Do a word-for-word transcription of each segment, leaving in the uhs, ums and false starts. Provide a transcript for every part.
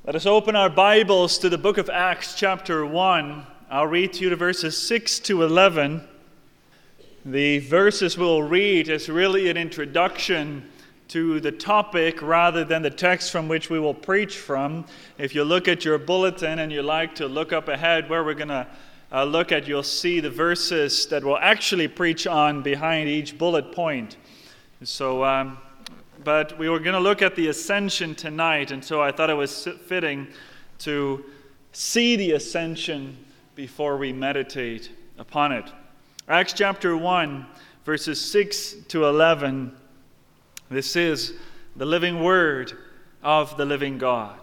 Let us open our Bibles to the book of Acts chapter one. I'll read to you the verses six to eleven. The verses we'll read is really an introduction to the topic rather than the text from which we will preach from. If you look at your bulletin and you like to look up ahead where we're going to uh, look at, you'll see the verses that we'll actually preach on behind each bullet point. So, um, but we were going to look at the ascension tonight, and so I thought it was fitting to see the ascension before we meditate upon it. Acts chapter one, verses six to eleven. This is the living word of the living God.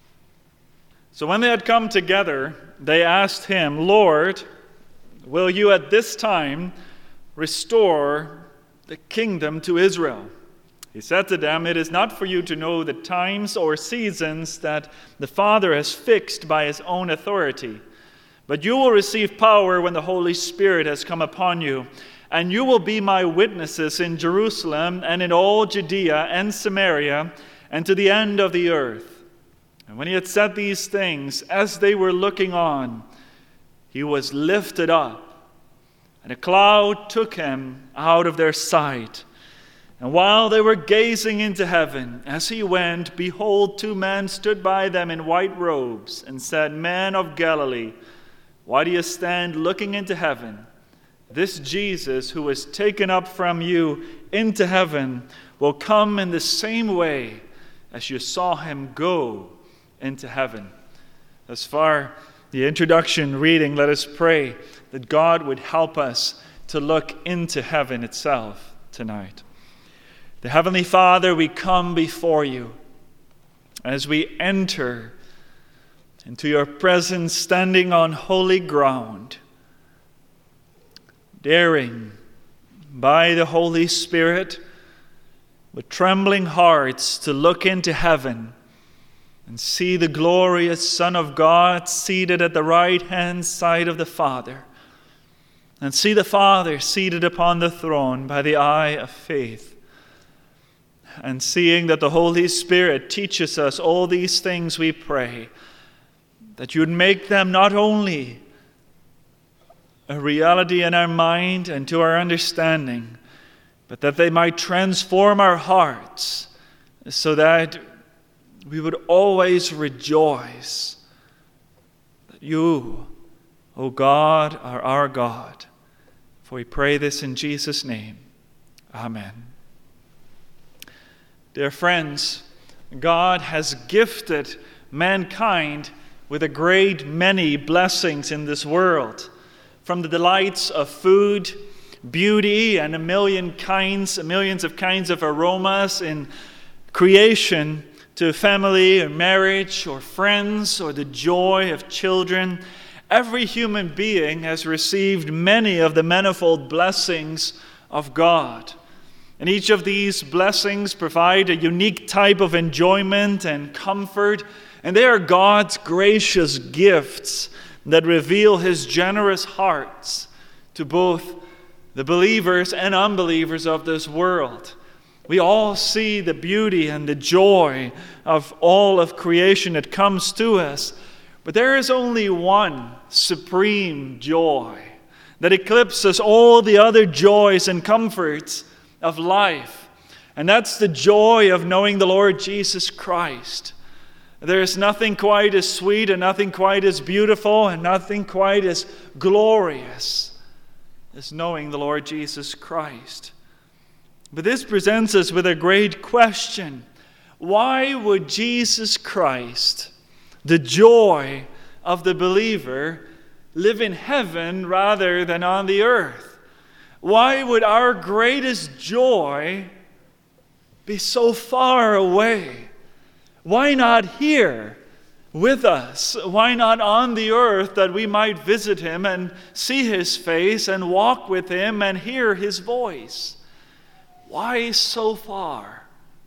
So when they had come together, they asked him, "Lord, will you at this time restore the kingdom to Israel?" He said to them, "It is not for you to know the times or seasons that the Father has fixed by his own authority. But you will receive power when the Holy Spirit has come upon you, and you will be my witnesses in Jerusalem and in all Judea and Samaria and to the end of the earth." And when he had said these things, as they were looking on, he was lifted up, and a cloud took him out of their sight. And while they were gazing into heaven, as he went, behold, two men stood by them in white robes, and said, "Men of Galilee, why do you stand looking into heaven? This Jesus who was taken up from you into heaven will come in the same way as you saw him go into heaven." As far the introduction reading, let us pray that God would help us to look into heaven itself tonight. The Heavenly Father, we come before you as we enter into your presence, standing on holy ground, daring by the Holy Spirit with trembling hearts to look into heaven and see the glorious Son of God seated at the right-hand side of the Father, and see the Father seated upon the throne by the eye of faith. And seeing that the Holy Spirit teaches us all these things, we pray that you would make them not only a reality in our mind and to our understanding, but that they might transform our hearts so that we would always rejoice that you, O God, are our God. For we pray this in Jesus' name. Amen. Dear friends, God has gifted mankind with a great many blessings in this world, from the delights of food, beauty, and a million kinds, millions of kinds of aromas in creation, to family or marriage or friends or the joy of children. Every human being has received many of the manifold blessings of God. And each of these blessings provide a unique type of enjoyment and comfort, and they are God's gracious gifts that reveal his generous hearts to both the believers and unbelievers of this world. We all see the beauty and the joy of all of creation that comes to us, but there is only one supreme joy that eclipses all the other joys and comforts of life, and that's the joy of knowing the Lord Jesus Christ. There is nothing quite as sweet and nothing quite as beautiful and nothing quite as glorious as knowing the Lord Jesus Christ. But this presents us with a great question. Why would Jesus Christ, the joy of the believer, live in heaven rather than on the earth? Why would our greatest joy be so far away? Why not here with us? Why not on the earth, that we might visit him and see his face and walk with him and hear his voice? Why so far?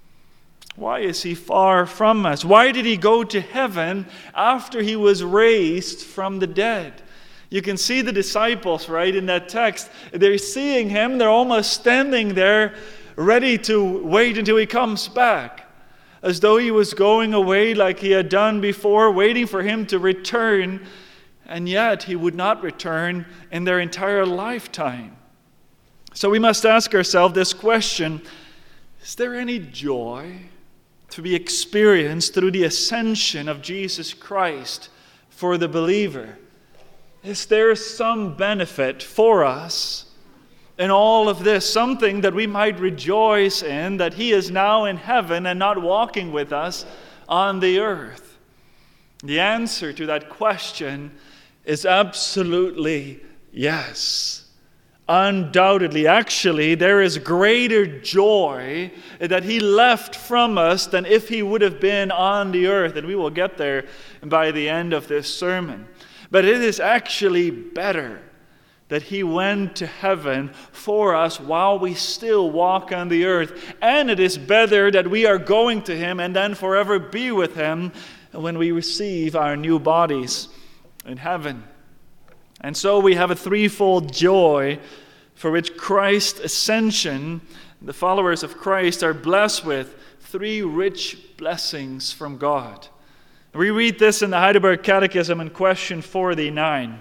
Why is he far from us? Why did he go to heaven after he was raised from the dead? You can see the disciples, right, in that text. They're seeing him. They're almost standing there ready to wait until he comes back. as though he was going away like he had done before, waiting for him to return, and yet he would not return in their entire lifetime. So we must ask ourselves this question: is there any joy to be experienced through the ascension of Jesus Christ for the believer? Is there some benefit for us in all of this, something that we might rejoice in, that he is now in heaven and not walking with us on the earth? The answer to that question is absolutely yes. Undoubtedly, actually, there is greater joy that he left from us than if he would have been on the earth. And we will get there by the end of this sermon. But it is actually better that he went to heaven for us while we still walk on the earth. And it is better that we are going to him and then forever be with him when we receive our new bodies in heaven. And so we have a threefold joy for which Christ's ascension, the followers of Christ, are blessed with three rich blessings from God. We read this in the Heidelberg Catechism in question forty-nine.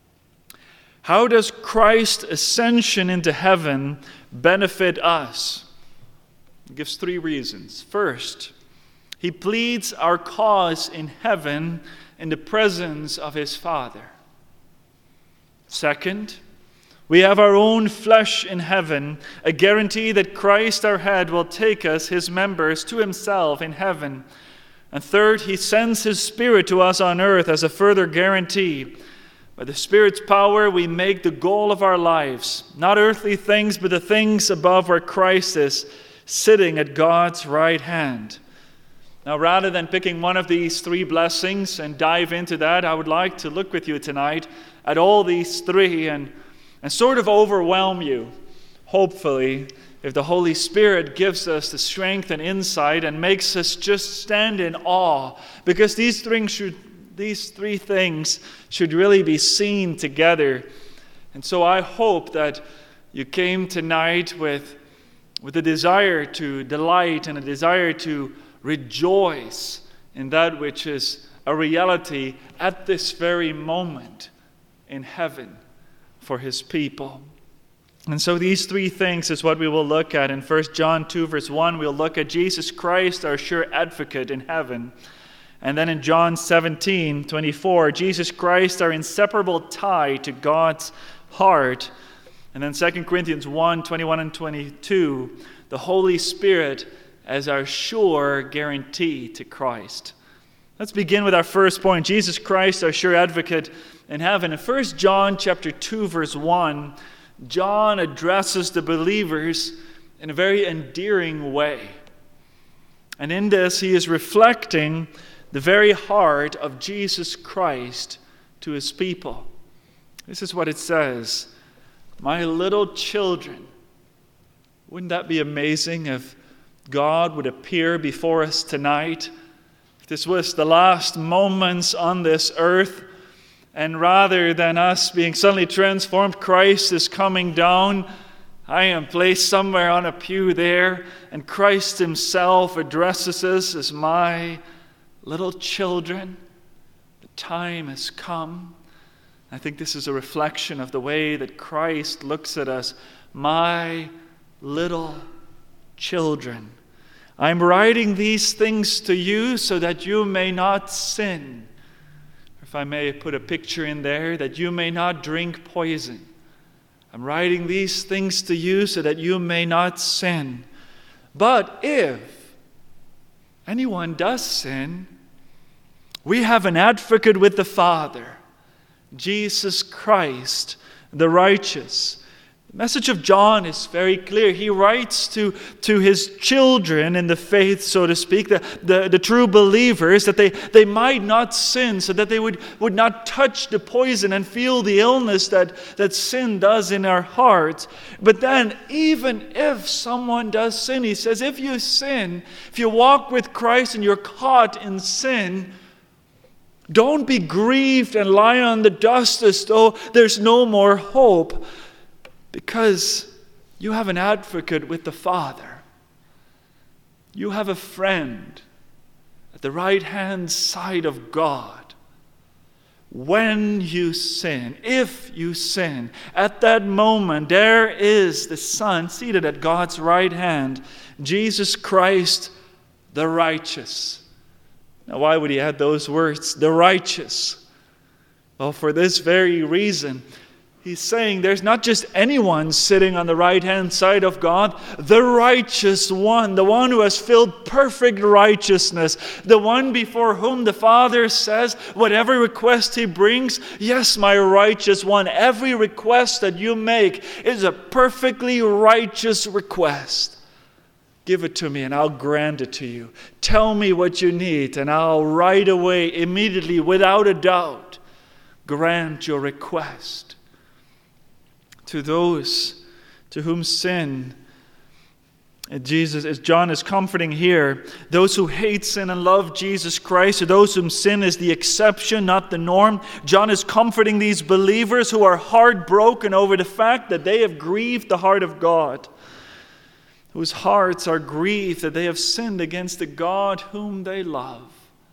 How does Christ's ascension into heaven benefit us? It gives three reasons. First, he pleads our cause in heaven in the presence of his Father. Second, we have our own flesh in heaven, a guarantee that Christ our head will take us, his members, to himself in heaven. And third, he sends his Spirit to us on earth as a further guarantee. By the Spirit's power, we make the goal of our lives, not earthly things, but the things above where Christ is, sitting at God's right hand. Now, rather than picking one of these three blessings and dive into that, I would like to look with you tonight at all these three and, and sort of overwhelm you, hopefully, if the Holy Spirit gives us the strength and insight and makes us just stand in awe, because these things should, these three things should really be seen together. And so I hope that you came tonight with, with a desire to delight and a desire to rejoice in that which is a reality at this very moment in heaven for his people. And so these three things is what we will look at. In First John two, verse one, we'll look at Jesus Christ, our sure advocate in heaven. And then in John seventeen, twenty-four, Jesus Christ, our inseparable tie to God's heart. And then Second Corinthians one, twenty-one and twenty-two, the Holy Spirit as our sure guarantee to Christ. Let's begin with our first point, Jesus Christ, our sure advocate in heaven. In First John chapter two, verse one, John addresses the believers in a very endearing way. And in this, he is reflecting the very heart of Jesus Christ to his people. This is what it says: "My little children." Wouldn't that be amazing if God would appear before us tonight? If this was the last moments on this earth, and rather than us being suddenly transformed, Christ is coming down. I am placed somewhere on a pew there, and Christ himself addresses us as my little children. The time has come. I think this is a reflection of the way that Christ looks at us. My little children. I'm writing these things to you so that you may not sin. If I may put a picture in there, that you may not drink poison. I'm writing these things to you so that you may not sin. But if anyone does sin, we have an advocate with the Father, Jesus Christ, the righteous. The message of John is very clear. He writes to, to his children in the faith, so to speak, the, the, the true believers, that they, they might not sin, so that they would, would not touch the poison and feel the illness that, that sin does in our hearts. But then, even if someone does sin, he says, if you sin, if you walk with Christ and you're caught in sin, don't be grieved and lie on the dust as though there's no more hope, because you have an advocate with the Father. You have a friend at the right-hand side of God. When you sin, if you sin, at that moment there is the Son seated at God's right hand, Jesus Christ, the righteous. Now, why would he add those words, the righteous? Well, for this very reason. He's saying there's not just anyone sitting on the right-hand side of God, the righteous one, the one who has filled perfect righteousness, the one before whom the Father says, whatever request he brings, yes, my righteous one, every request that you make is a perfectly righteous request. Give it to me and I'll grant it to you. Tell me what you need and I'll right away, immediately, without a doubt, grant your request. To those to whom sin, Jesus, as John is comforting here, those who hate sin and love Jesus Christ, to those whom sin is the exception, not the norm. John is comforting these believers who are heartbroken over the fact that they have grieved the heart of God, whose hearts are grieved that they have sinned against the God whom they love.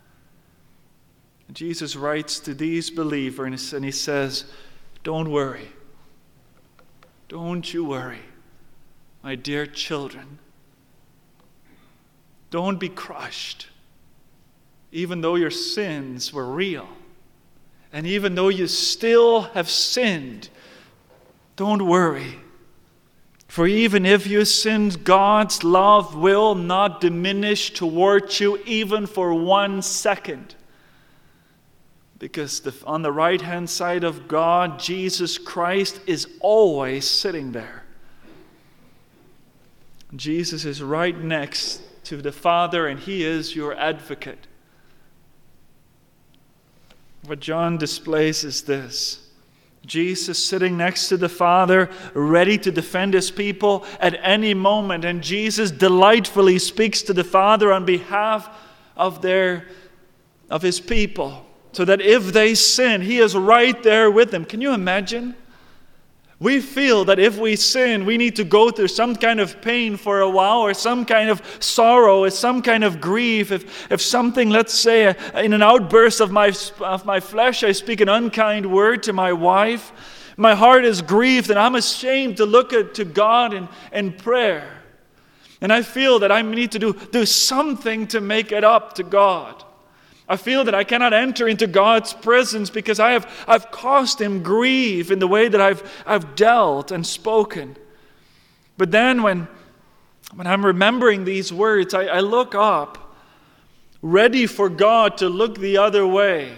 Jesus writes to these believers and he says, don't worry. Don't you worry, my dear children. Don't be crushed. Even though your sins were real, and even though you still have sinned, don't worry. For even if you sinned, God's love will not diminish towards you even for one second. Because the, on the right-hand side of God, Jesus Christ is always sitting there. Jesus is right next to the Father, and he is your advocate. What John displays is this. Jesus sitting next to the Father, ready to defend his people at any moment. And Jesus delightfully speaks to the Father on behalf of, their, of his people. So that if they sin, he is right there with them. Can you imagine? We feel that if we sin, we need to go through some kind of pain for a while, or some kind of sorrow, or some kind of grief. If, if something, let's say, in an outburst of my, of my flesh, I speak an unkind word to my wife, my heart is grieved, and I'm ashamed to look at, to God in, in prayer. And I feel that I need to do, do something to make it up to God. I feel that I cannot enter into God's presence because I have I've caused him grief in the way that I've I've dealt and spoken. But then when, when I'm remembering these words, I, I look up, ready for God to look the other way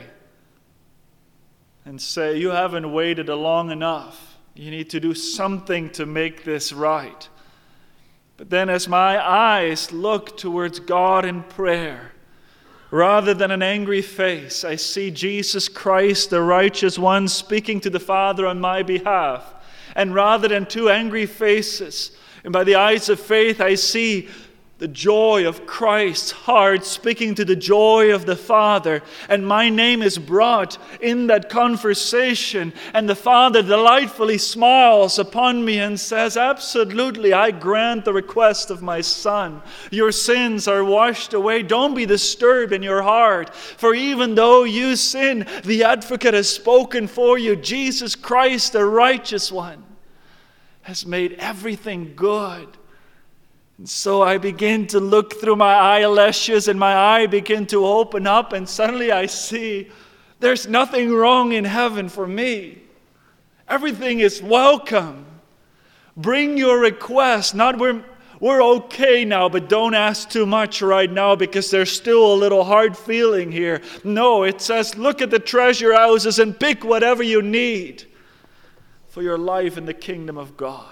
and say, you haven't waited long enough. You need to do something to make this right. But then as my eyes look towards God in prayer, rather than an angry face, I see Jesus Christ, the righteous one, speaking to the Father on my behalf. And rather than two angry faces, and by the eyes of faith, I see the joy of Christ's heart speaking to the joy of the Father. And my name is brought in that conversation. And the Father delightfully smiles upon me and says, absolutely, I grant the request of my Son. Your sins are washed away. Don't be disturbed in your heart. For even though you sin, the advocate has spoken for you. Jesus Christ, the righteous one, has made everything good. And so I begin to look through my eyelashes and my eye begin to open up, and suddenly I see there's nothing wrong in heaven for me. Everything is welcome. Bring your request. Not we're, we're okay now, but don't ask too much right now because there's still a little hard feeling here. No, it says look at the treasure houses and pick whatever you need for your life in the kingdom of God.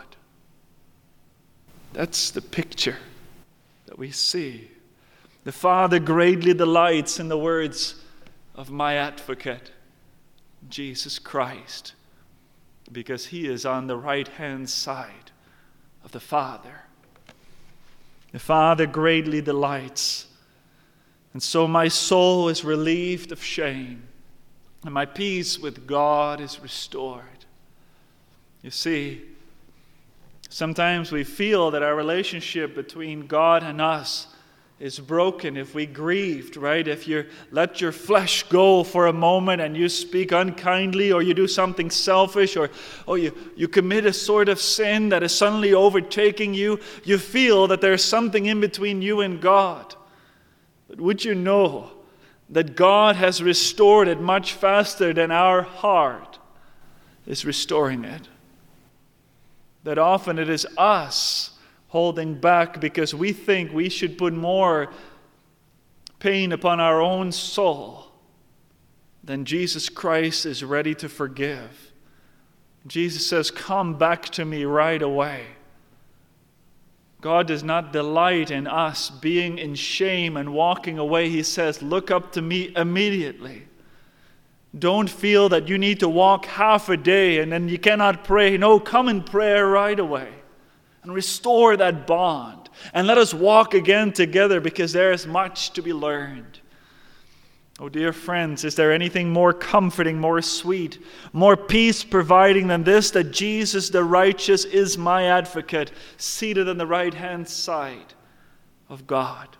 That's the picture that we see. The Father greatly delights in the words of my advocate, Jesus Christ, because he is on the right-hand side of the Father. The Father greatly delights. And so my soul is relieved of shame, and my peace with God is restored. You see, sometimes we feel that our relationship between God and us is broken, if we grieved, right? If you let your flesh go for a moment and you speak unkindly, or you do something selfish, or, or you, you commit a sort of sin that is suddenly overtaking you, you feel that there's something in between you and God. But would you know that God has restored it much faster than our heart is restoring it? That often it is us holding back because we think we should put more pain upon our own soul than Jesus Christ is ready to forgive. Jesus says, "Come back to me right away." God does not delight in us being in shame and walking away. He says, "Look up to me immediately." Don't feel that you need to walk half a day and then you cannot pray. No, come in prayer right away. And restore that bond. And let us walk again together, because there is much to be learned. Oh, dear friends, is there anything more comforting, more sweet, more peace-providing than this, that Jesus the righteous is my advocate, seated on the right-hand side of God?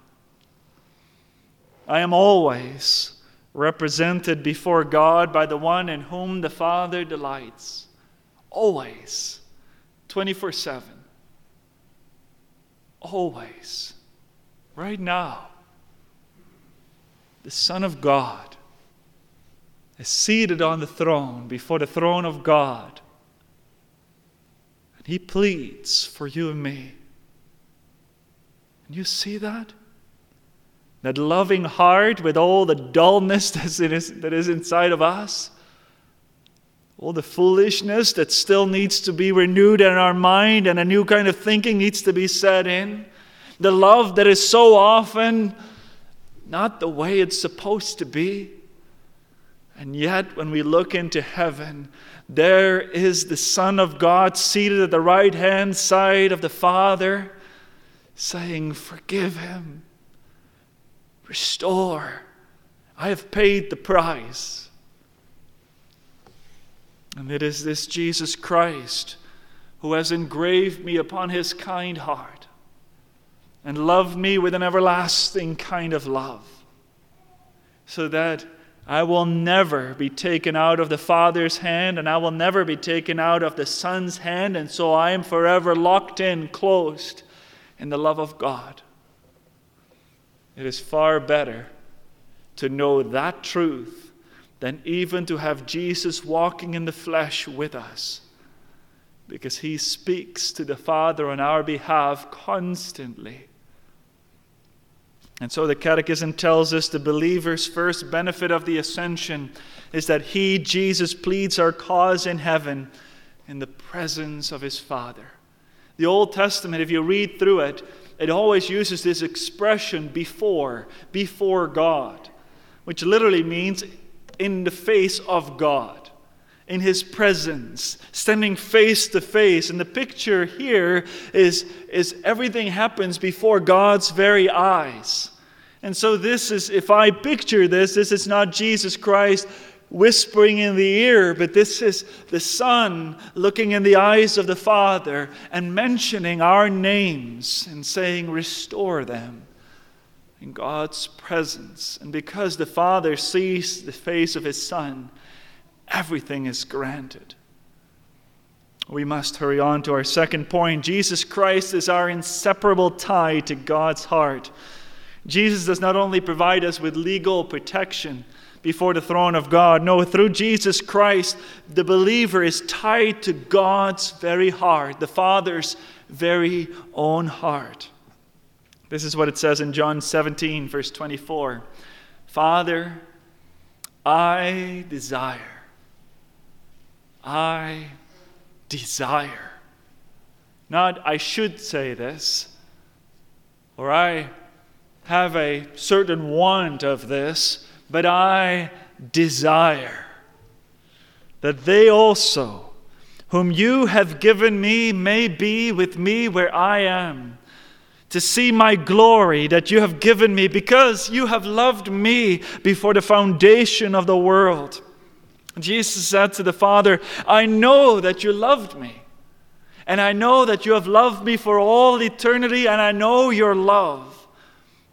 I am always represented before God by the one in whom the Father delights. Always. twenty-four seven. Always. Right now. The Son of God is seated on the throne, before the throne of God. And He pleads for you and me. And you see that? That loving heart with all the dullness that is, that is inside of us. All the foolishness that still needs to be renewed in our mind, and a new kind of thinking needs to be set in. The love that is so often not the way it's supposed to be. And yet, when we look into heaven, there is the Son of God seated at the right-hand side of the Father, saying, "Forgive him. Restore. I have paid the price." And it is this Jesus Christ who has engraved me upon His kind heart and loved me with an everlasting kind of love, so that I will never be taken out of the Father's hand, and I will never be taken out of the Son's hand, and so I am forever locked in, closed in the love of God. It is far better to know that truth than even to have Jesus walking in the flesh with us, because He speaks to the Father on our behalf constantly. And so the Catechism tells us the believer's first benefit of the ascension is that He, Jesus, pleads our cause in heaven in the presence of His Father. The Old Testament, if you read through it, it always uses this expression, before, before God, which literally means in the face of God, in His presence, standing face to face. And the picture here is, is everything happens before God's very eyes. And so this is, if I picture this, this is not Jesus Christ whispering in the ear, but this is the Son looking in the eyes of the Father and mentioning our names and saying, "Restore them." In God's presence. And because the Father sees the face of His Son, everything is granted. We must hurry on to our second point. Jesus Christ is our inseparable tie to God's heart. Jesus does not only provide us with legal protection before the throne of God. No, through Jesus Christ, the believer is tied to God's very heart, the Father's very own heart. This is what it says in John seventeen, verse twenty-four. "Father, I desire, I desire." Not, "I should say this," or "I have a certain want of this," but "I desire that they also, whom you have given me, may be with me where I am, to see my glory that you have given me, because you have loved me before the foundation of the world." Jesus said to the Father, "I know that you loved me, and I know that you have loved me for all eternity, and I know your love.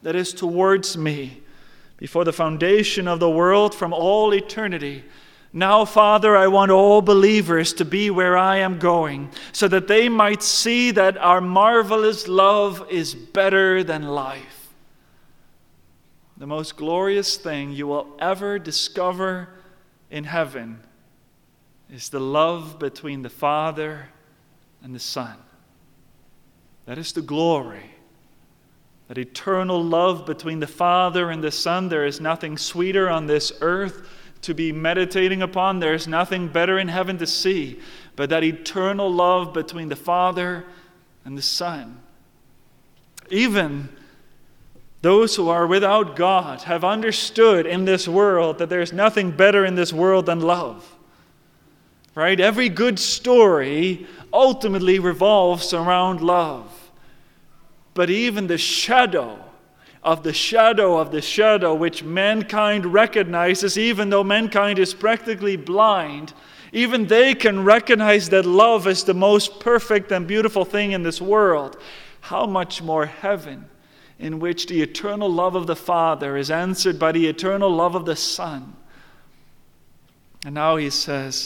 that is towards me before the foundation of the world from all eternity. Now, Father, I want all believers to be where I am going, so that they might see that our marvelous love is better than life. The most glorious thing you will ever discover in heaven is the love between the Father and the Son. That is the glory. That eternal love between the Father and the Son. There is nothing sweeter on this earth to be meditating upon. There is nothing better in heaven to see. But that eternal love between the Father and the Son. Even those who are without God have understood in this world that there is nothing better in this world than love. Right? Every good story ultimately revolves around love. But even the shadow of the shadow of the shadow which mankind recognizes, even though mankind is practically blind, even they can recognize that love is the most perfect and beautiful thing in this world. How much more heaven, in which the eternal love of the Father is answered by the eternal love of the Son. And now he says,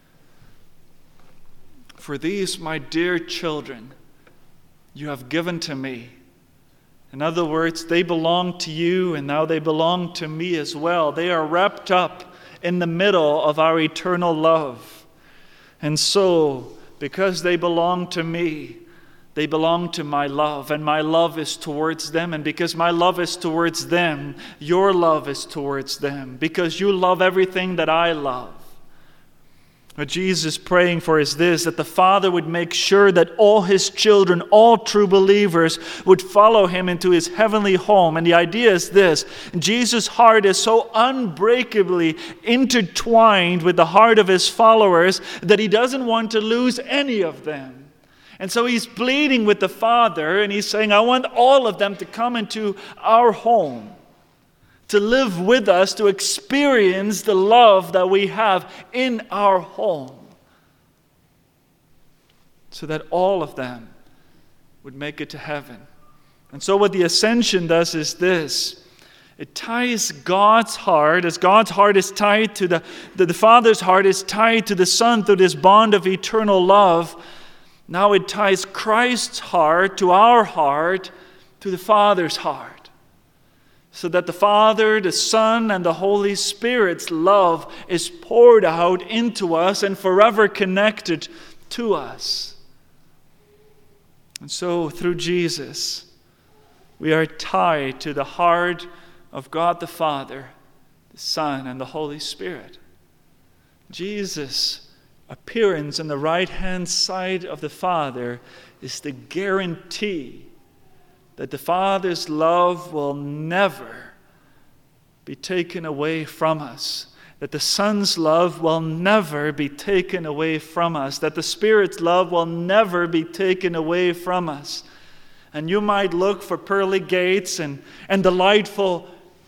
for these, my dear children, you have given to me. In other words, they belong to you, and now they belong to me as well. They are wrapped up in the middle of our eternal love. And so, because they belong to me, they belong to my love, and my love is towards them. And because my love is towards them, your love is towards them. Because you love everything that I love. What Jesus is praying for is this, that the Father would make sure that all his children, all true believers, would follow him into his heavenly home. And the idea is this, Jesus' heart is so unbreakably intertwined with the heart of his followers that he doesn't want to lose any of them. And so he's pleading with the Father, and he's saying, I want all of them to come into our home, to live with us, to experience the love that we have in our home, so that all of them would make it to heaven. And so what the ascension does is this. It ties God's heart, as God's heart is tied to the, the, the Father's heart is tied to the Son through this bond of eternal love. Now it ties Christ's heart to our heart, to the Father's heart. So that the Father, the Son, and the Holy Spirit's love is poured out into us and forever connected to us. And so through Jesus, we are tied to the heart of God the Father, the Son, and the Holy Spirit. Jesus' appearance on the right-hand side of the Father is the guarantee that the Father's love will never be taken away from us. That the Son's love will never be taken away from us. That the Spirit's love will never be taken away from us. And you might look for pearly gates and, and delightful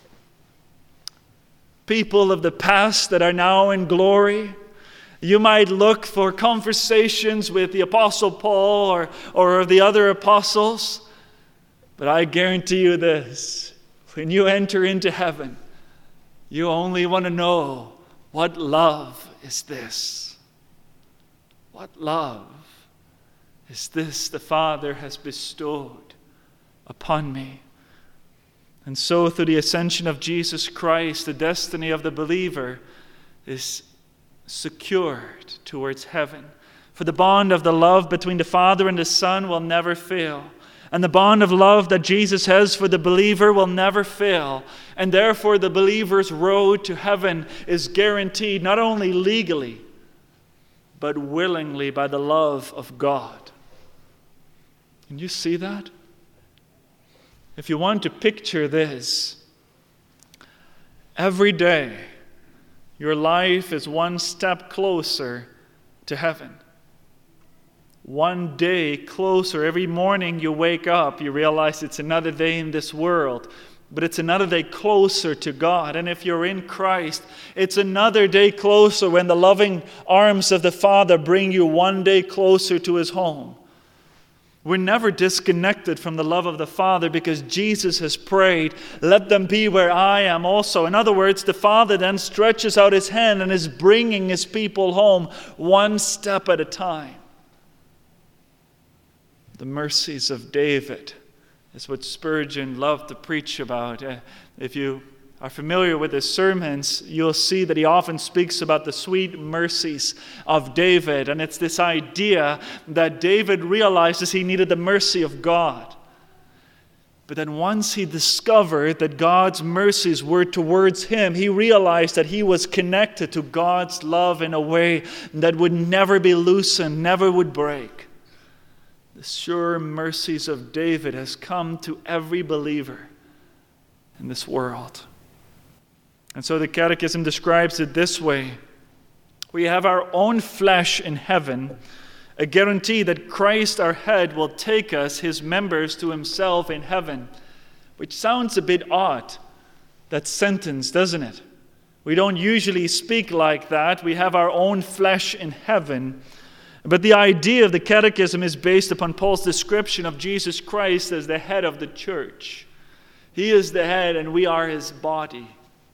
people of the past that are now in glory. You might look for conversations with the Apostle Paul or, or the other apostles. But I guarantee you this, when you enter into heaven, you only want to know, what love is this? What love is this the Father has bestowed upon me? And so through the ascension of Jesus Christ, the destiny of the believer is secured towards heaven. For the bond of the love between the Father and the Son will never fail. And the bond of love that Jesus has for the believer will never fail. And therefore the believer's road to heaven is guaranteed not only legally, but willingly by the love of God. Can you see that? If you want to picture this, every day your life is one step closer to heaven. One day closer. Every morning you wake up, you realize it's another day in this world, but it's another day closer to God. And if you're in Christ, it's another day closer when the loving arms of the Father bring you one day closer to his home. We're never disconnected from the love of the Father because Jesus has prayed, let them be where I am also. In other words, the Father then stretches out his hand and is bringing his people home one step at a time. The mercies of David is what Spurgeon loved to preach about. If you are familiar with his sermons, you'll see that he often speaks about the sweet mercies of David. And it's this idea that David realizes he needed the mercy of God. But then once he discovered that God's mercies were towards him, he realized that he was connected to God's love in a way that would never be loosened, never would break. The sure mercies of David has come to every believer in this world. And so the Catechism describes it this way. We have our own flesh in heaven, a guarantee that Christ our head will take us, his members, to himself in heaven. Which sounds a bit odd, that sentence, doesn't it? We don't usually speak like that. We have our own flesh in heaven. But the idea of the Catechism is based upon Paul's description of Jesus Christ as the head of the church. He is the head and we are his body.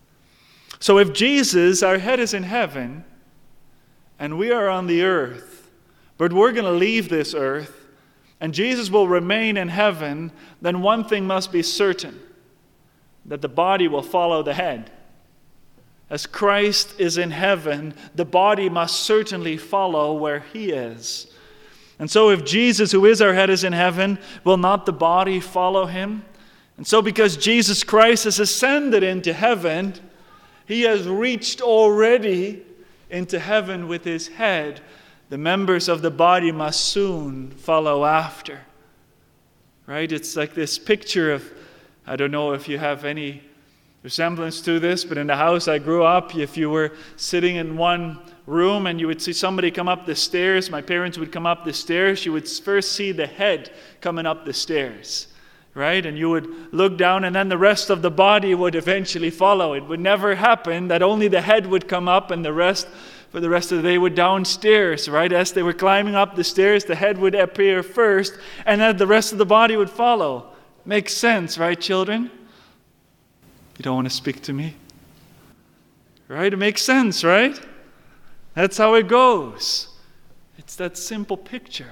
So if Jesus, our head, is in heaven, and we are on the earth, but we're going to leave this earth, and Jesus will remain in heaven, then one thing must be certain, that the body will follow the head. As Christ is in heaven, the body must certainly follow where he is. And so if Jesus, who is our head, is in heaven, will not the body follow him? And so because Jesus Christ has ascended into heaven, he has reached already into heaven with his head. The members of the body must soon follow after. Right? It's like this picture of, I don't know if you have any resemblance to this, but in the house I grew up, if you were sitting in one room and you would see somebody come up the stairs, my parents would come up the stairs, you would first see the head coming up the stairs. Right? And you would look down and then the rest of the body would eventually follow. It would never happen that only the head would come up and the rest, for the rest of the day, would downstairs. Right? As they were climbing up the stairs, the head would appear first and then the rest of the body would follow. Makes sense, right, children? You don't want to speak to me? Right? It makes sense, right? That's how it goes. It's that simple picture.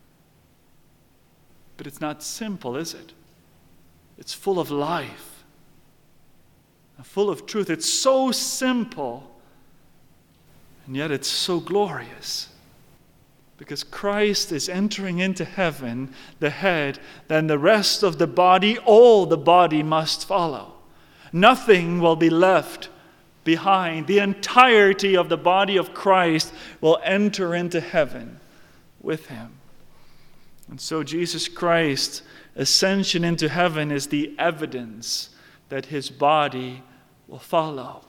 But it's not simple, is it? It's full of life, full of truth. It's so simple, and yet it's so glorious. Because Christ is entering into heaven, the head, then the rest of the body, all the body must follow. Nothing will be left behind. The entirety of the body of Christ will enter into heaven with him. And so Jesus Christ's ascension into heaven is the evidence that his body will follow.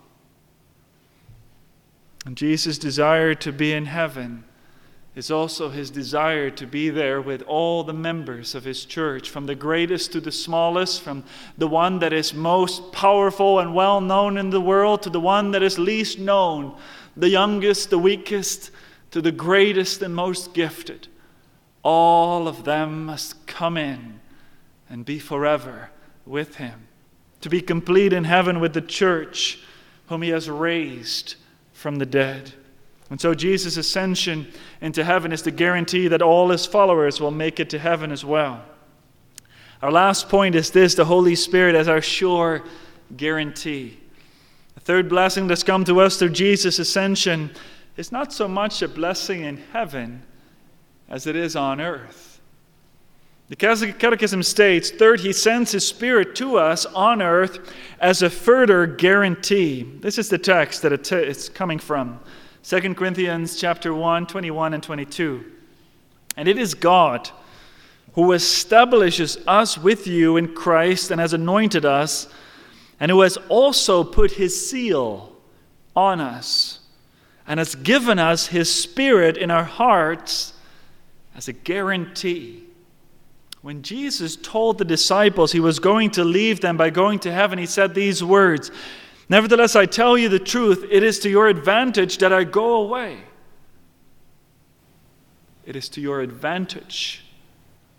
And Jesus' desire to be in heaven is also his desire to be there with all the members of his church, from the greatest to the smallest, from the one that is most powerful and well known in the world to the one that is least known, the youngest, the weakest, to the greatest and most gifted. All of them must come in and be forever with him, to be complete in heaven with the church whom he has raised from the dead. And so Jesus' ascension into heaven is the guarantee that all his followers will make it to heaven as well. Our last point is this: the Holy Spirit as our sure guarantee. The third blessing that's come to us through Jesus' ascension is not so much a blessing in heaven as it is on earth. The Catechism states, third, he sends his Spirit to us on earth as a further guarantee. This is the text that it's coming from. Second Corinthians chapter one, twenty-one and twenty-two. And it is God who establishes us with you in Christ and has anointed us, and who has also put his seal on us, and has given us his Spirit in our hearts as a guarantee. When Jesus told the disciples he was going to leave them by going to heaven, he said these words, "Nevertheless, I tell you the truth, it is to your advantage that I go away." It is to your advantage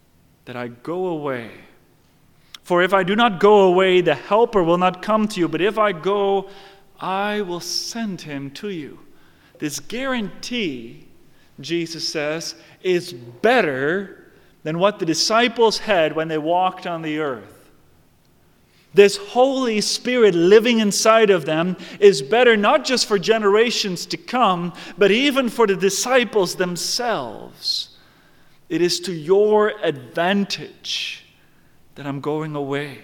that I go away. For if I do not go away, the Helper will not come to you. But if I go, I will send him to you. This guarantee, Jesus says, is better than what the disciples had when they walked on the earth. This Holy Spirit living inside of them is better not just for generations to come, but even for the disciples themselves. It is to your advantage that I'm going away.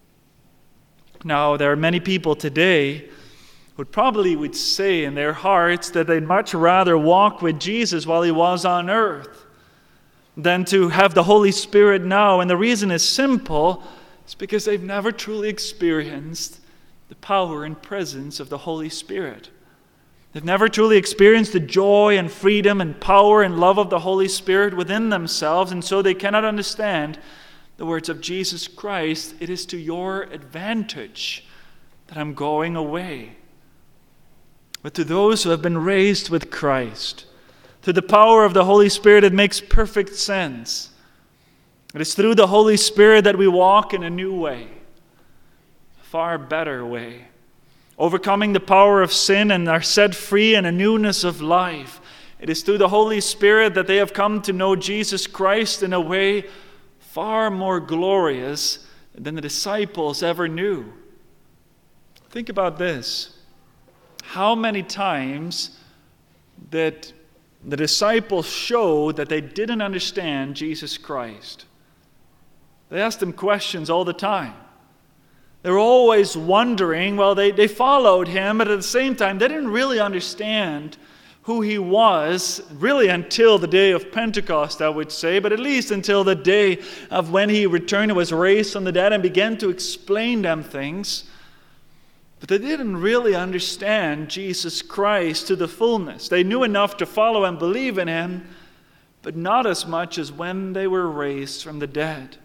Now, there are many people today who probably would say in their hearts that they'd much rather walk with Jesus while he was on earth than to have the Holy Spirit now. And the reason is simple. It's because they've never truly experienced the power and presence of the Holy Spirit. They've never truly experienced the joy and freedom and power and love of the Holy Spirit within themselves, and so they cannot understand the words of Jesus Christ. It is to your advantage that I'm going away. But to those who have been raised with Christ, to the power of the Holy Spirit, it makes perfect sense. It is through the Holy Spirit that we walk in a new way, a far better way, overcoming the power of sin and are set free in a newness of life. It is through the Holy Spirit that they have come to know Jesus Christ in a way far more glorious than the disciples ever knew. Think about this. How many times that the disciples showed that they didn't understand Jesus Christ? They asked him questions all the time. They were always wondering. Well, they, they followed him, but at the same time, they didn't really understand who he was, really until the day of Pentecost, I would say, but at least until the day of when he returned and was raised from the dead and began to explain them things. But they didn't really understand Jesus Christ to the fullness. They knew enough to follow and believe in him, but not as much as when they were raised from the dead.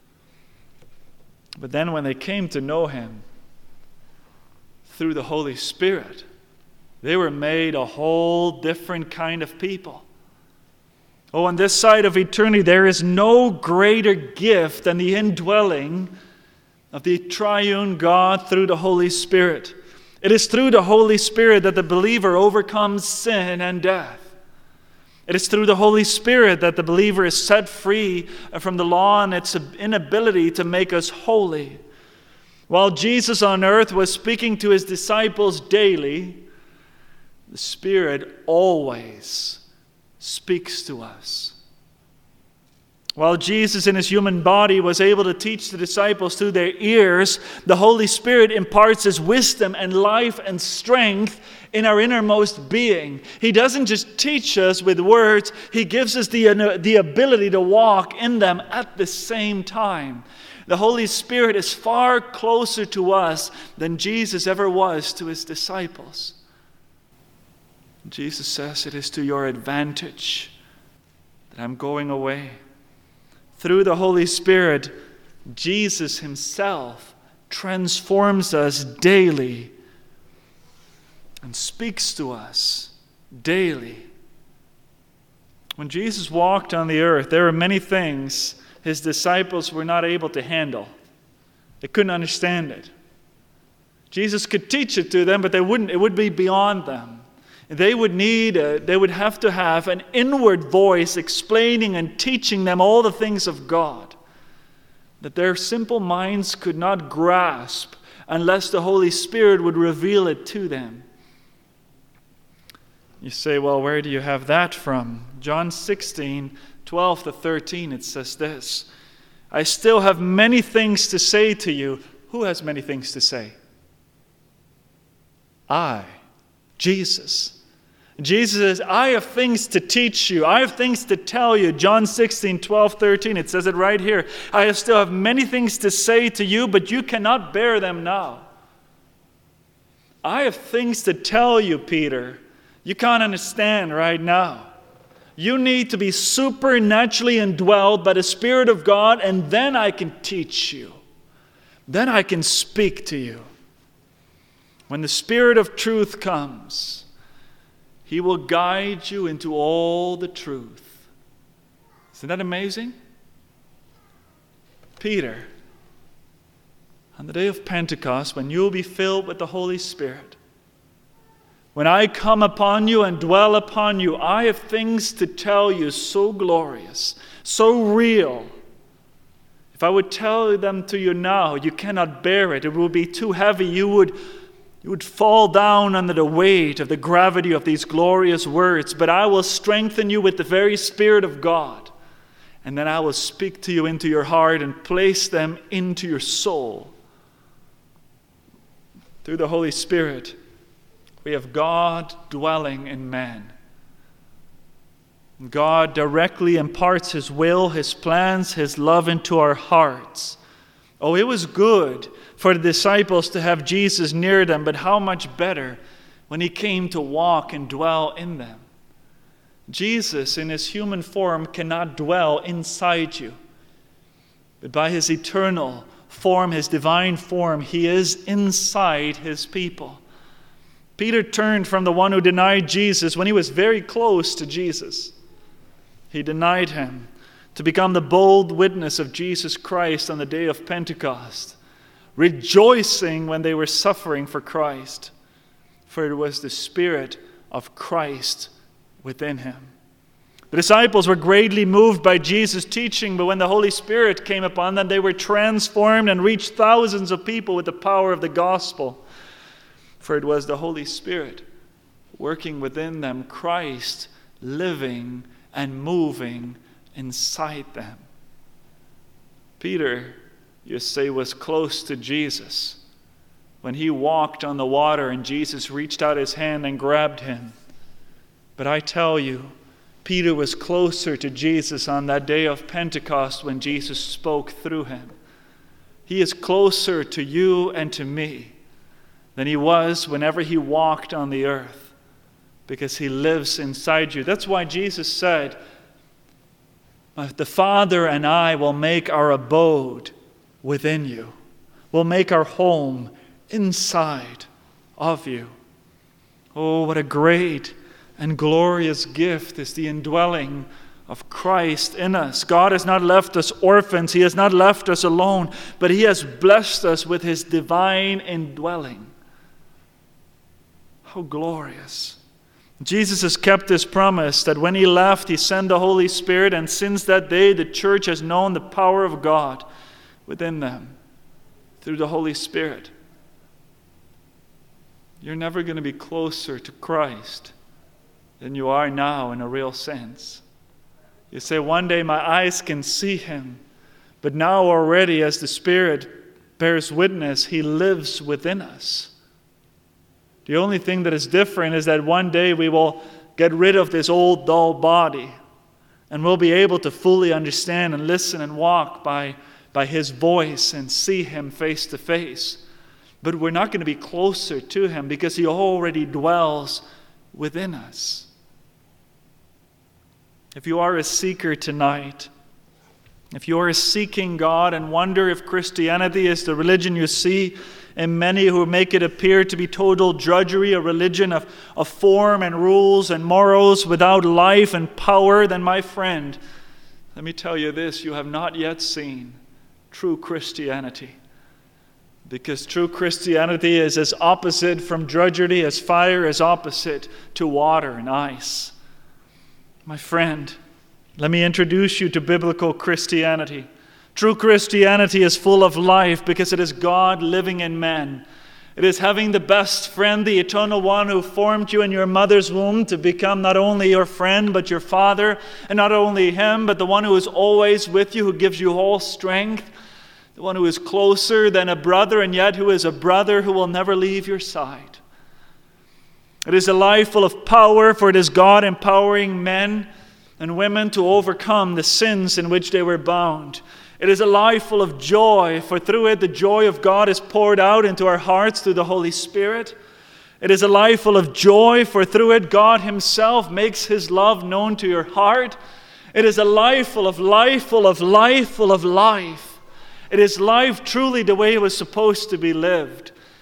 But then when they came to know him through the Holy Spirit, they were made a whole different kind of people. Oh, on this side of eternity, there is no greater gift than the indwelling of the triune God through the Holy Spirit. It is through the Holy Spirit that the believer overcomes sin and death. It is through the Holy Spirit that the believer is set free from the law and its inability to make us holy. While Jesus on earth was speaking to his disciples daily, the Spirit always speaks to us. While Jesus in his human body was able to teach the disciples through their ears, the Holy Spirit imparts his wisdom and life and strength in our innermost being. He doesn't just teach us with words, he gives us the, the ability to walk in them at the same time. The Holy Spirit is far closer to us than Jesus ever was to his disciples. Jesus says, it is to your advantage that I'm going away. Through the Holy Spirit, Jesus himself transforms us daily and speaks to us daily. When Jesus walked on the earth, there were many things his disciples were not able to handle. They couldn't understand it. Jesus could teach it to them, but they wouldn't. It would be beyond them. They would need, a, they would have to have an inward voice explaining and teaching them all the things of God that their simple minds could not grasp unless the Holy Spirit would reveal it to them. You say, well, where do you have that from? John sixteen, twelve to thirteen, it says this. I still have many things to say to you. Who has many things to say? I, Jesus. Jesus says, I have things to teach you. I have things to tell you. John sixteen, twelve, thirteen, it says it right here. I still have many things to say to you, but you cannot bear them now. I have things to tell you, Peter. You can't understand right now. You need to be supernaturally indwelled by the Spirit of God, and then I can teach you. Then I can speak to you. When the Spirit of truth comes, he will guide you into all the truth. Isn't that amazing? Peter, on the day of Pentecost, when you'll be filled with the Holy Spirit, when I come upon you and dwell upon you, I have things to tell you so glorious, so real. If I would tell them to you now, you cannot bear it. It will be too heavy. You would, you would fall down under the weight of the gravity of these glorious words. But I will strengthen you with the very Spirit of God. And then I will speak to you into your heart and place them into your soul. Through the Holy Spirit, we have God dwelling in man. God directly imparts His will, His plans, His love into our hearts. Oh, it was good for the disciples to have Jesus near them, but how much better when He came to walk and dwell in them. Jesus, in His human form, cannot dwell inside you. But by His eternal form, His divine form, He is inside His people. Peter turned from the one who denied Jesus when he was very close to Jesus. He denied Him to become the bold witness of Jesus Christ on the day of Pentecost, rejoicing when they were suffering for Christ, for it was the Spirit of Christ within him. The disciples were greatly moved by Jesus' teaching, but when the Holy Spirit came upon them, they were transformed and reached thousands of people with the power of the gospel. For it was the Holy Spirit working within them, Christ living and moving inside them. Peter, you say, was close to Jesus when he walked on the water and Jesus reached out his hand and grabbed him. But I tell you, Peter was closer to Jesus on that day of Pentecost when Jesus spoke through him. He is closer to you and to me than he was whenever he walked on the earth, because he lives inside you. That's why Jesus said, the Father and I will make our abode within you. We'll make our home inside of you. Oh, what a great and glorious gift is the indwelling of Christ in us. God has not left us orphans. He has not left us alone, but He has blessed us with His divine indwelling. How glorious. Jesus has kept His promise that when He left, He sent the Holy Spirit, and since that day, the church has known the power of God within them through the Holy Spirit. You're never going to be closer to Christ than you are now in a real sense. You say, one day my eyes can see Him, but now already as the Spirit bears witness, He lives within us. The only thing that is different is that one day we will get rid of this old dull body and we'll be able to fully understand and listen and walk by, by His voice and see Him face to face. But we're not going to be closer to Him because He already dwells within us. If you are a seeker tonight, if you are seeking God and wonder if Christianity is the religion you see in many who make it appear to be total drudgery, a religion of, of form and rules and morals without life and power, then my friend, let me tell you this, you have not yet seen true Christianity. Because true Christianity is as opposite from drudgery as fire is opposite to water and ice. My friend, let me introduce you to biblical Christianity. True Christianity is full of life because it is God living in man. It is having the best friend, the eternal one who formed you in your mother's womb to become not only your friend but your father, and not only Him but the one who is always with you, who gives you all strength, the one who is closer than a brother and yet who is a brother who will never leave your side. It is a life full of power, for it is God empowering men and women to overcome the sins in which they were bound. It is a life full of joy, for through it the joy of God is poured out into our hearts through the Holy Spirit. It is a life full of joy, for through it God Himself makes His love known to your heart. It is a life full of life, full of life, full of life. It is life truly the way it was supposed to be lived.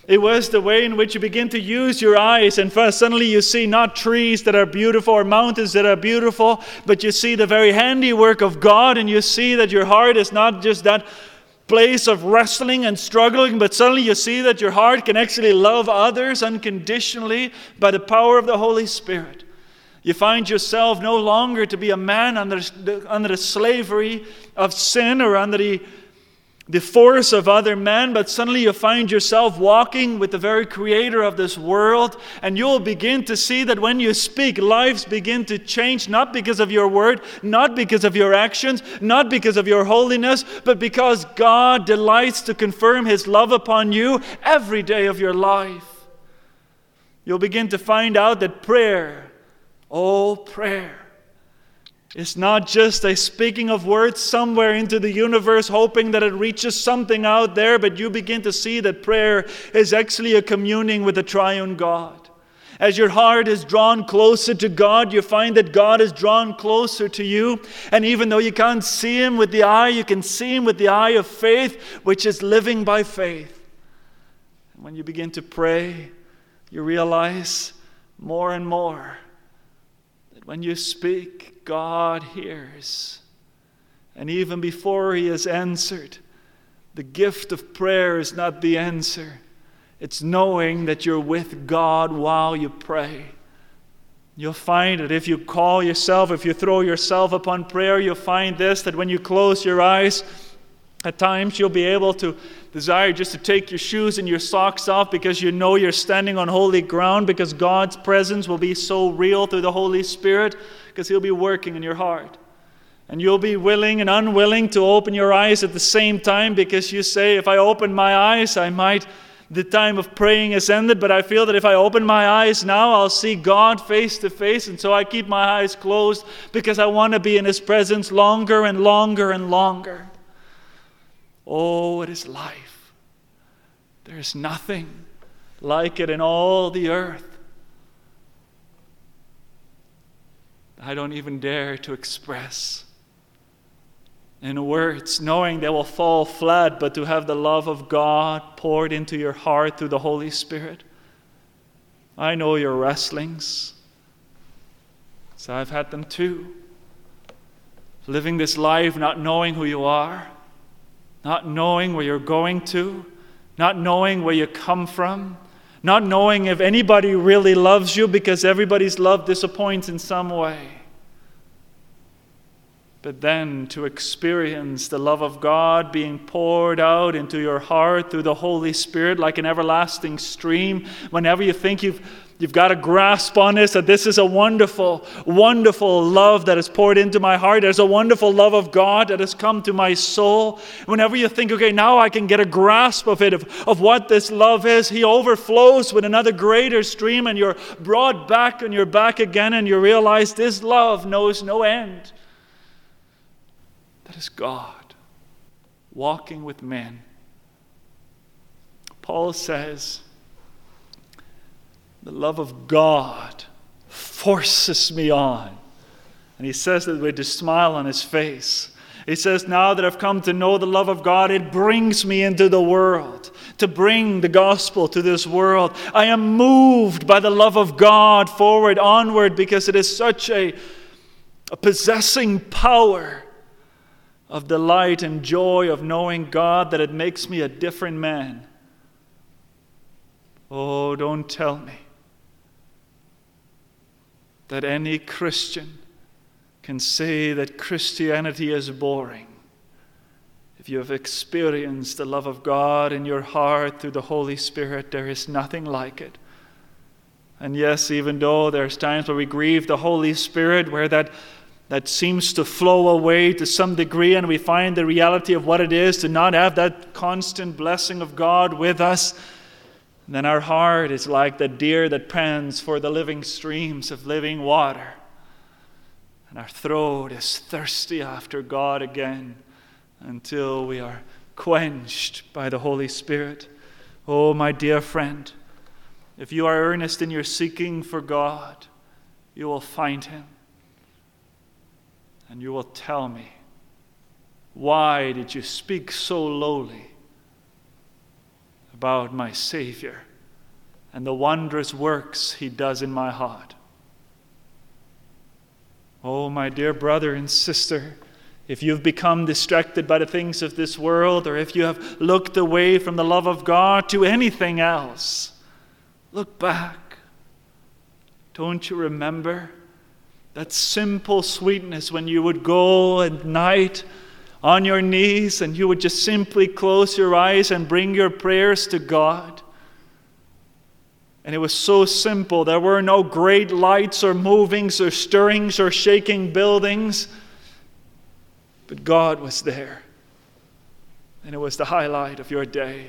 It was the way in which you begin to use your eyes, and first suddenly you see not trees that are beautiful or mountains that are beautiful, but you see the very handiwork of God, and you see that your heart is not just that place of wrestling and struggling, but suddenly you see that your heart can actually love others unconditionally by the power of the Holy Spirit. You find yourself no longer to be a man under, under the slavery of sin or under the the force of other men, but suddenly you find yourself walking with the very creator of this world, and you'll begin to see that when you speak, lives begin to change, not because of your word, not because of your actions, not because of your holiness, but because God delights to confirm His love upon you every day of your life. You'll begin to find out that prayer, oh prayer, it's not just a speaking of words somewhere into the universe, hoping that it reaches something out there, but you begin to see that prayer is actually a communing with the triune God. As your heart is drawn closer to God, you find that God is drawn closer to you. And even though you can't see Him with the eye, you can see Him with the eye of faith, which is living by faith. And when you begin to pray, you realize more and more that when you speak, God hears. And even before He has answered, the gift of prayer is not the answer. It's knowing that you're with God while you pray. You'll find that if you call yourself, if you throw yourself upon prayer, you'll find this, that when you close your eyes, at times you'll be able to desire just to take your shoes and your socks off because you know you're standing on holy ground, because God's presence will be so real through the Holy Spirit, because He'll be working in your heart. And you'll be willing and unwilling to open your eyes at the same time, because you say, if I open my eyes, I might, the time of praying has ended, but I feel that if I open my eyes now, I'll see God face to face, and so I keep my eyes closed because I want to be in His presence longer and longer and longer. Oh, it is life. There is nothing like it in all the earth. I don't even dare to express in words, knowing they will fall flat, but to have the love of God poured into your heart through the Holy Spirit. I know your wrestlings, so I've had them too. Living this life not knowing who you are, not knowing where you're going to, not knowing where you come from, not knowing if anybody really loves you, because everybody's love disappoints in some way. But then to experience the love of God being poured out into your heart through the Holy Spirit like an everlasting stream, whenever you think you've You've got a grasp on this, that this is a wonderful, wonderful love that is poured into my heart. There's a wonderful love of God that has come to my soul. Whenever you think, okay, now I can get a grasp of it, of, of what this love is, He overflows with another greater stream, and you're brought back and you're back again, and you realize this love knows no end. That is God walking with men. Paul says, the love of God forces me on. And he says that with a smile on his face. He says, now that I've come to know the love of God, it brings me into the world, to bring the gospel to this world. I am moved by the love of God forward, onward, because it is such a, a possessing power of delight and joy of knowing God that it makes me a different man. Oh, don't tell me that any Christian can say that Christianity is boring. If you have experienced the love of God in your heart through the Holy Spirit, there is nothing like it. And yes, even though there's times where we grieve the Holy Spirit, where that, that seems to flow away to some degree, and we find the reality of what it is to not have that constant blessing of God with us, then our heart is like the deer that pants for the living streams of living water. And our throat is thirsty after God again until we are quenched by the Holy Spirit. Oh, my dear friend, if you are earnest in your seeking for God, you will find Him. And you will tell me, why did you speak so lowly about my Savior and the wondrous works he does in my heart. Oh, my dear brother and sister, if you've become distracted by the things of this world, or if you have looked away from the love of God to anything else, look back. Don't you remember that simple sweetness when you would go at night on your knees and you would just simply close your eyes and bring your prayers to God? And it was so simple. There were no great lights or movings or stirrings or shaking buildings. But God was there. And it was the highlight of your day.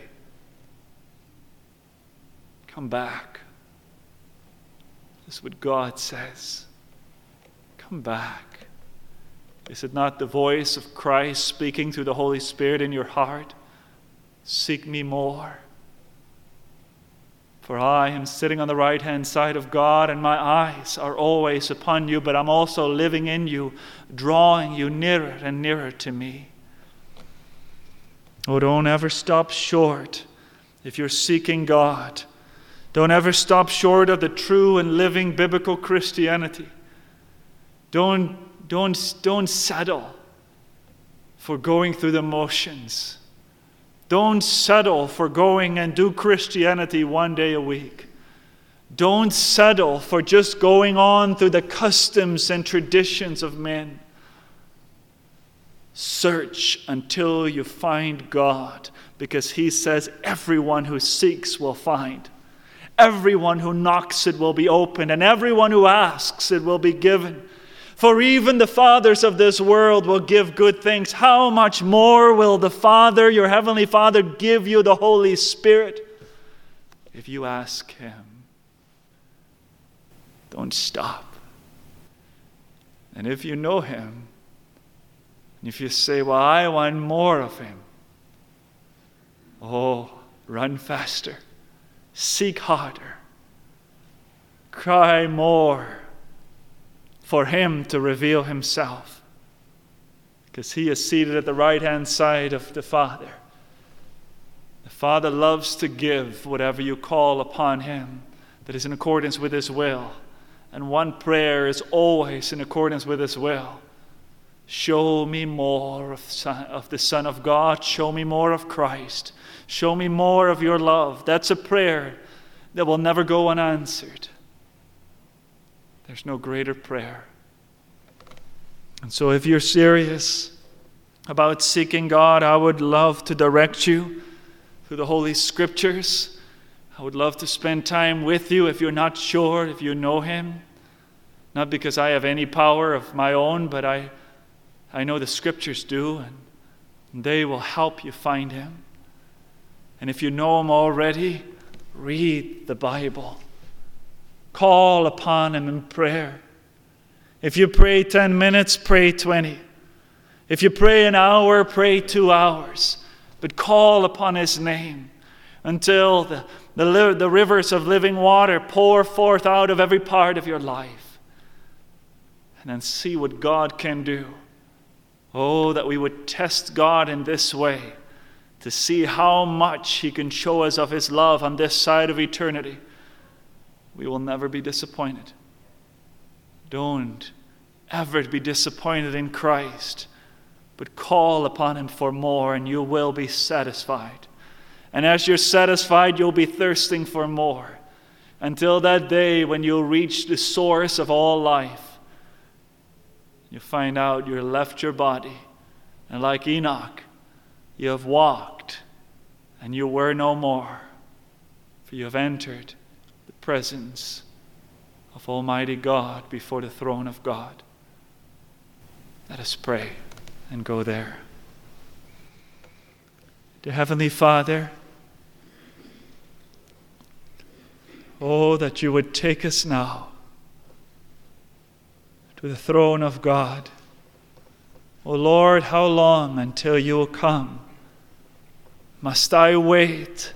Come back. That's what God says. Come back. Is it not the voice of Christ speaking through the Holy Spirit in your heart? Seek me more. For I am sitting on the right-hand side of God, and my eyes are always upon you, but I'm also living in you, drawing you nearer and nearer to me. Oh, don't ever stop short if you're seeking God. Don't ever stop short of the true and living biblical Christianity. Don't, don't, don't settle for going through the motions. Don't settle for going and do Christianity one day a week. Don't settle for just going on through the customs and traditions of men. Search until you find God, because he says everyone who seeks will find. Everyone who knocks, it will be opened, and everyone who asks, it will be given. For even the fathers of this world will give good things. How much more will the Father, your heavenly Father, give you the Holy Spirit if you ask him? Don't stop. And if you know him, and if you say, well, I want more of him, oh, run faster. Seek harder. Cry more for him to reveal himself, because he is seated at the right-hand side of the Father. The Father loves to give whatever you call upon him that is in accordance with his will. And one prayer is always in accordance with his will. Show me more of, son, of the Son of God. Show me more of Christ. Show me more of your love. That's a prayer that will never go unanswered. There's no greater prayer. And so if you're serious about seeking God, I would love to direct you through the Holy Scriptures. I would love to spend time with you if you're not sure, if you know him. Not because I have any power of my own, but I, I know the Scriptures do, and they will help you find him. And if you know him already, read the Bible. Call upon him in prayer. If you pray ten minutes, pray twenty. If you pray an hour, pray two hours. But call upon his name until the, the, the rivers of living water pour forth out of every part of your life. And then see what God can do. Oh, that we would test God in this way to see how much he can show us of his love on this side of eternity. We will never be disappointed. Don't ever be disappointed in Christ, but call upon him for more, and you will be satisfied. And as you're satisfied, you'll be thirsting for more, until that day when you'll reach the source of all life. You find out you left your body, and like Enoch, you have walked, and you were no more, for you have entered presence of Almighty God before the throne of God. Let us pray and go there. Dear Heavenly Father, oh, that you would take us now to the throne of God. Oh Lord, how long until you will come? Must I wait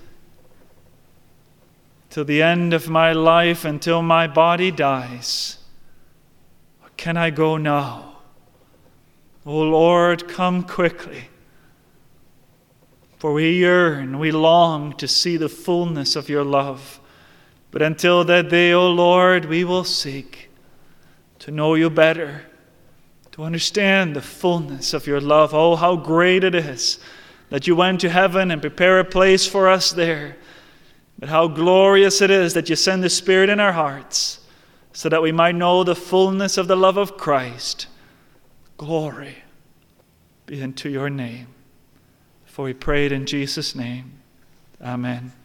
till the end of my life, until my body dies? Or can I go now? O Lord, come quickly. For we yearn, we long to see the fullness of your love. But until that day, O Lord, we will seek to know you better, to understand the fullness of your love. Oh, how great it is that you went to heaven and prepare a place for us there. But how glorious it is that you send the Spirit in our hearts so that we might know the fullness of the love of Christ. Glory be unto your name. For we pray it in Jesus' name. Amen.